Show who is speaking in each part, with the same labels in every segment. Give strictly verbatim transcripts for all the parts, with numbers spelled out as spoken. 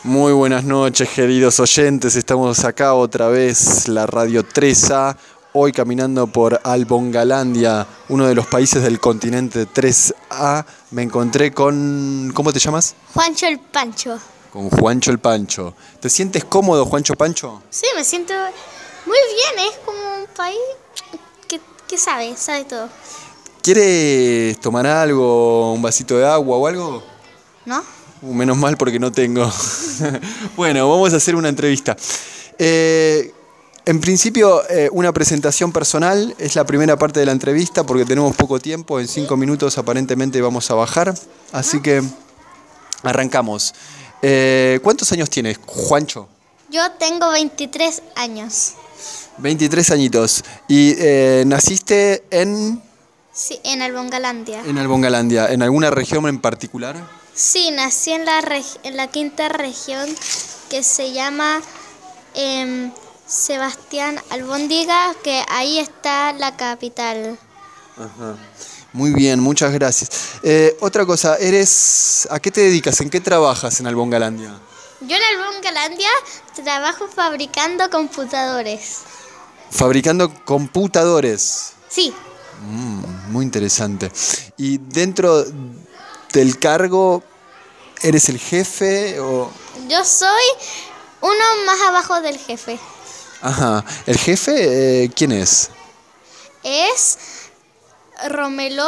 Speaker 1: Muy buenas noches, queridos oyentes. Estamos acá otra vez, la Radio tres A. Hoy caminando por Albongalandia, uno de los países del continente tres A. Me encontré con... ¿Cómo te llamas?
Speaker 2: Juancho el Pancho.
Speaker 1: Con Juancho el Pancho. ¿Te sientes cómodo, Juancho Pancho?
Speaker 2: Sí, me siento muy bien. Es como un país que, que sabe, sabe todo.
Speaker 1: ¿Quieres tomar algo, un vasito de agua o algo?
Speaker 2: ¿No?
Speaker 1: Uh, menos mal porque no tengo. Bueno, vamos a hacer una entrevista. Eh, en principio, eh, una presentación personal. Es la primera parte de la entrevista porque tenemos poco tiempo. En cinco minutos aparentemente vamos a bajar. Así que arrancamos. Eh, ¿Cuántos años tienes, Juancho?
Speaker 2: Yo tengo veintitrés años.
Speaker 1: veintitrés añitos. ¿Y eh, naciste en...?
Speaker 2: Sí, en Albongalandia.
Speaker 1: En Albongalandia. ¿En alguna región en particular?
Speaker 2: Sí, nací en la, reg- en la quinta región que se llama eh, Sebastián Albóndiga, que ahí está la capital.
Speaker 1: Ajá. Muy bien, muchas gracias. Eh, otra cosa, eres, ¿a qué te dedicas? ¿En qué trabajas en Albongalandia?
Speaker 2: Yo en Albongalandia trabajo fabricando computadores.
Speaker 1: Fabricando computadores.
Speaker 2: Sí.
Speaker 1: Mm, muy interesante. ¿Y dentro del cargo eres el jefe o...?
Speaker 2: Yo soy uno más abajo del jefe.
Speaker 1: Ajá. ¿El jefe eh, quién es?
Speaker 2: Es Romelo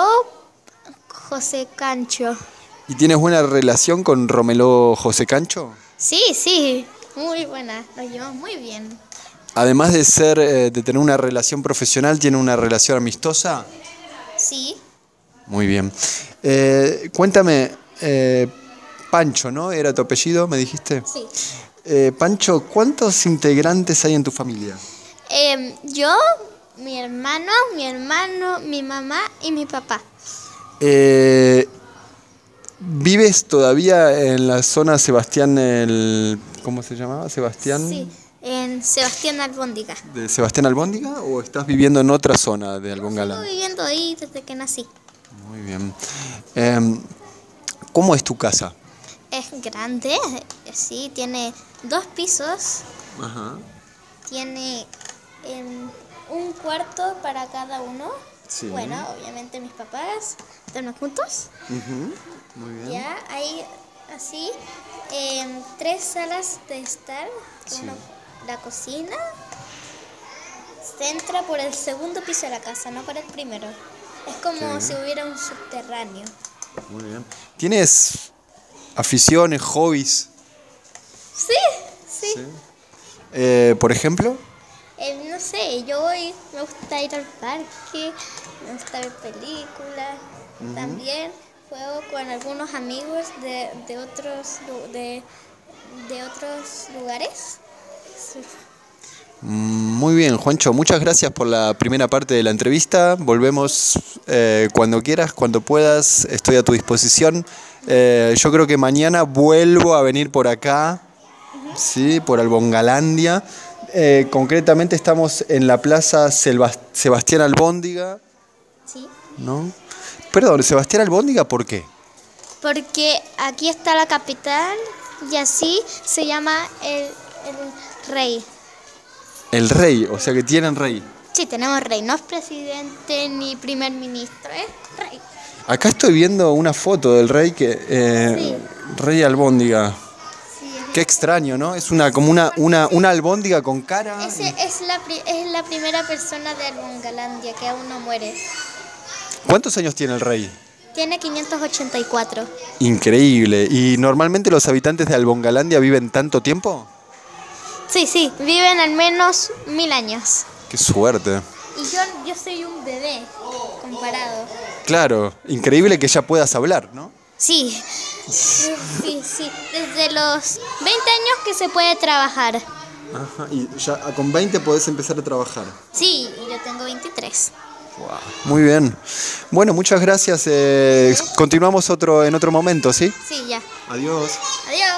Speaker 2: José Cancho.
Speaker 1: ¿Y tienes buena relación con Romelo José Cancho?
Speaker 2: Sí, sí, muy buena. Nos llevamos muy bien.
Speaker 1: Además de ser, eh, de tener una relación profesional, ¿tiene una relación amistosa?
Speaker 2: Sí.
Speaker 1: Muy bien. Eh, cuéntame, eh, Pancho, ¿no? ¿Era tu apellido, me dijiste?
Speaker 2: Sí.
Speaker 1: Eh, Pancho, ¿cuántos integrantes hay en tu familia?
Speaker 2: Eh, yo, mi hermano, mi hermano, mi mamá y mi papá.
Speaker 1: Eh, ¿Vives todavía en la zona Sebastián, el, ¿cómo se llamaba? Sebastián.
Speaker 2: Sí, en Sebastián Albóndiga.
Speaker 1: ¿De Sebastián Albóndiga o estás viviendo en otra zona de Albongalandia?
Speaker 2: Estoy viviendo ahí desde que nací.
Speaker 1: Muy bien. Eh, ¿Cómo es tu casa?
Speaker 2: Es grande, sí, tiene dos pisos.
Speaker 1: Ajá.
Speaker 2: Tiene eh, un cuarto para cada uno.
Speaker 1: Sí.
Speaker 2: Bueno, obviamente mis papás están juntos.
Speaker 1: Uh-huh. Muy bien.
Speaker 2: Ya hay así eh, tres salas de estar.
Speaker 1: Sí.
Speaker 2: Uno, la cocina. Se entra por el segundo piso de la casa, no por el primero. Es como
Speaker 1: Sí.
Speaker 2: si hubiera un subterráneo.
Speaker 1: Muy bien. ¿Tienes aficiones, hobbies?
Speaker 2: Sí, sí.
Speaker 1: Sí. Eh, ¿Por ejemplo?
Speaker 2: Eh, no sé, yo voy, me gusta ir al parque, me gusta ver películas. Uh-huh. También juego con algunos amigos de, de otros lu- de, de otros lugares. Sí.
Speaker 1: Muy bien, Juancho, muchas gracias por la primera parte de la entrevista. Volvemos eh, cuando quieras, cuando puedas, estoy a tu disposición. Eh, yo creo que mañana vuelvo a venir por acá, uh-huh. Sí, por Albongalandia. Eh, concretamente estamos en la plaza Selbast- Sebastián Albóndiga.
Speaker 2: Sí.
Speaker 1: ¿No? Perdón, Sebastián Albóndiga, ¿por qué?
Speaker 2: Porque aquí está la capital y así se llama el, el rey.
Speaker 1: El rey, o sea que tienen rey.
Speaker 2: Sí, tenemos rey, no es presidente ni primer ministro, es rey.
Speaker 1: Acá estoy viendo una foto del rey que eh,
Speaker 2: Sí.
Speaker 1: Rey Albóndiga.
Speaker 2: Sí, es
Speaker 1: Qué extraño, ¿no? Es una como una, una, una albóndiga con cara.
Speaker 2: Ese es la, pri- es la primera persona de Albongalandia que aún no muere.
Speaker 1: ¿Cuántos años tiene el rey?
Speaker 2: Tiene quinientos ochenta y cuatro.
Speaker 1: Increíble. ¿Y normalmente los habitantes de Albongalandia viven tanto tiempo?
Speaker 2: Sí, sí, viven al menos mil años.
Speaker 1: Qué suerte.
Speaker 2: Y yo, yo soy un bebé comparado.
Speaker 1: Claro, increíble que ya puedas hablar, ¿no?
Speaker 2: Sí, sí, sí. Desde los veinte años que se puede trabajar.
Speaker 1: Ajá, y ya con veinte podés empezar a trabajar.
Speaker 2: Sí, y yo tengo veintitrés.
Speaker 1: Wow. Muy bien. Bueno, muchas gracias. Eh, continuamos otro en otro momento, ¿sí?
Speaker 2: Sí, ya.
Speaker 1: Adiós.
Speaker 2: Adiós.